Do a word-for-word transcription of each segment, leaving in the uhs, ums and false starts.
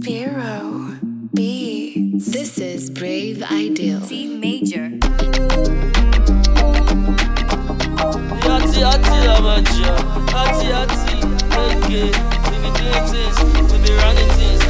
Pharaoh Beats. This is Brave Ideal. C major. Yati yati amateur, yati yati, okay. We be doing things, we be running things.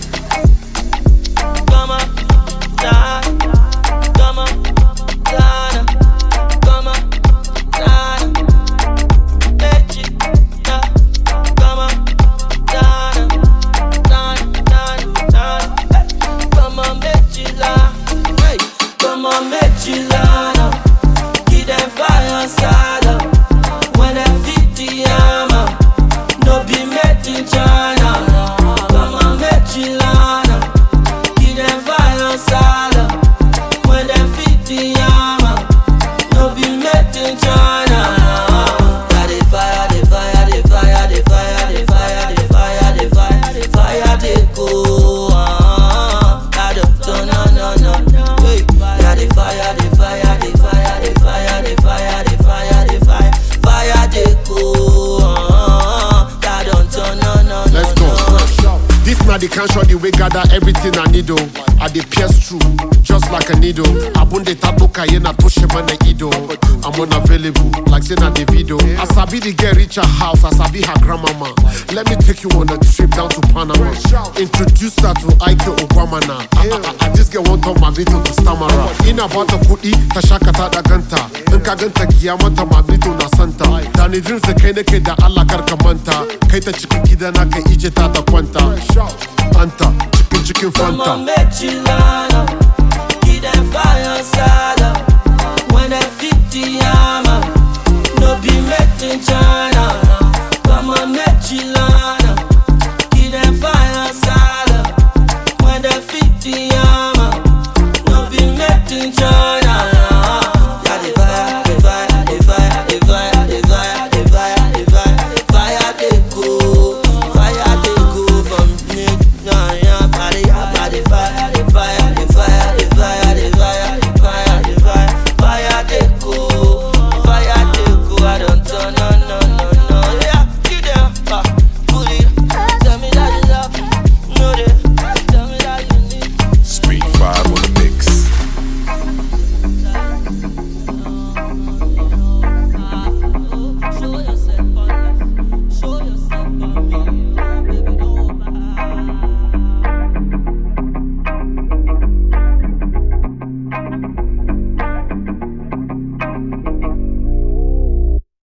Come on, da, come on, da, come on, da, Mechi, da, come on, da, da, da, da, come on, Mechi la, hey, come on, Mechi la, give them fire salad. When I fit the armor, no be made in China. Come on, make Chilana. Give them fire salad. When I fit the armor, no be made in China. Yeah, they fire, they fire, they fire, they fire, they fire, they fire, they fire, they fire, they go. Ah, I don't know, no, no, no. Hey, yeah, they fire, they fire, they fire, they fire, they fire, they fire, they fire, fire, they go. Ah, I don't know, no, no, Let's go. no. This na the can shot the way gather everything I need oh. I dey pierce through, just like a needle. Abunde tabuka yena toshe mana ido. I'm unavailable, like say na the video. I sabi the girl reach her house, I sabi her grandmama. Let me take you on a trip down to Panama. Introduce her to Ike Obama na. I, I, I just get one talk my video to stammerer. In about the kudi, tashakata da ganta. Inka ganta kiyamata ma video na santa. Dani dreams da kai nake da Allah karka manta. Kai ta cikin gidana kai ije ta ta kwanta. Anta, chicken chicken Come fanta. on, make Chilana. Give them fire salad.